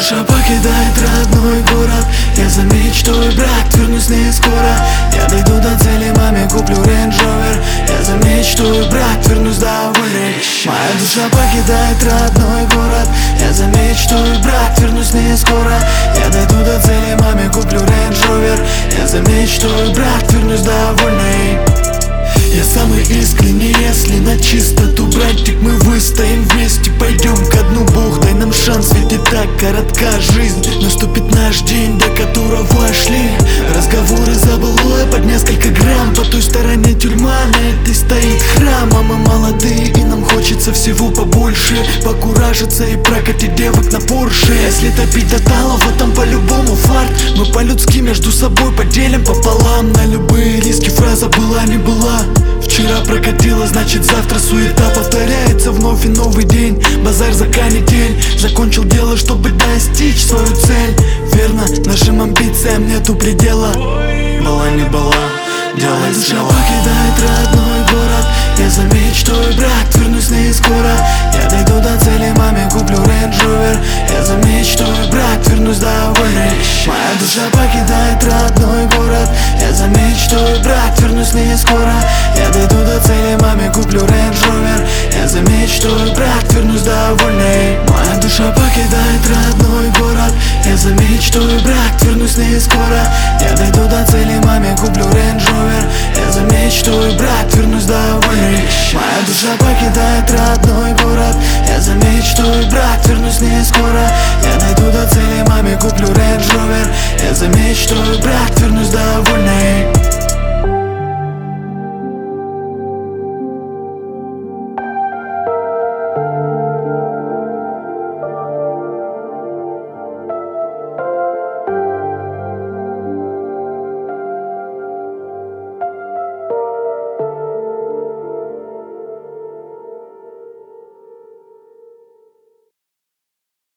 душа покидает родной город. Я за мечтой брат, вернусь не скоро. Я дойду до цели, маме куплю Range Rover. Я за мечтой брат, вернусь довольный. Моя душа покидает родной город. Я за мечтой брат, вернусь не скоро. Я дойду до цели, маме куплю Range Rover. Я за мечтой брат, вернусь довольный. Я самый искренний, если на чистоту, братик, мы выстоим вместе, пойдем ко дну. Бог, дай нам шанс, ведь и так коротка жизнь. Наступит наш день, до которого шли разговоры за былое под несколько грамм. По той стороне тюрьма, на этой стоит храм. А мы молодые, и нам хочется всего побольше. Покуражиться и прокатить девок на Порше. Если топить до талого, там по-любому фарт. Мы по-людски между собой поделим пополам. На любые риски фраза была не была. Вчера прокатило, значит завтра суета повторяется вновь и новый день. Базар за канитель, закончил дело, чтобы достичь свою цель. Верно, нашим амбициям нету предела. Была не была, делай душа покидает родной город. Я за мечтой, брат, вернусь не скоро. Я дойду до цели, маме куплю Range Rover. Я за мечтой, брат, вернусь довольный. Моя душа покидает родной город. Я за мечтой, брат, вернусь не скоро. Я дойду до цели, маме куплю Range Rover. Я за мечтой, брат, вернусь довольный. Моя душа покидает родной город. Я за мечтой, брат, вернусь не скоро. Я дойду до цели, маме куплю Range Rover. Я за мечтой, брат, вернусь довольный. Моя душа покидает родной город. Я за мечтой, брат, вернусь не скоро. Я дойду до цели, маме куплю Range Rover. Я за мечтой, брат, вернусь довольный.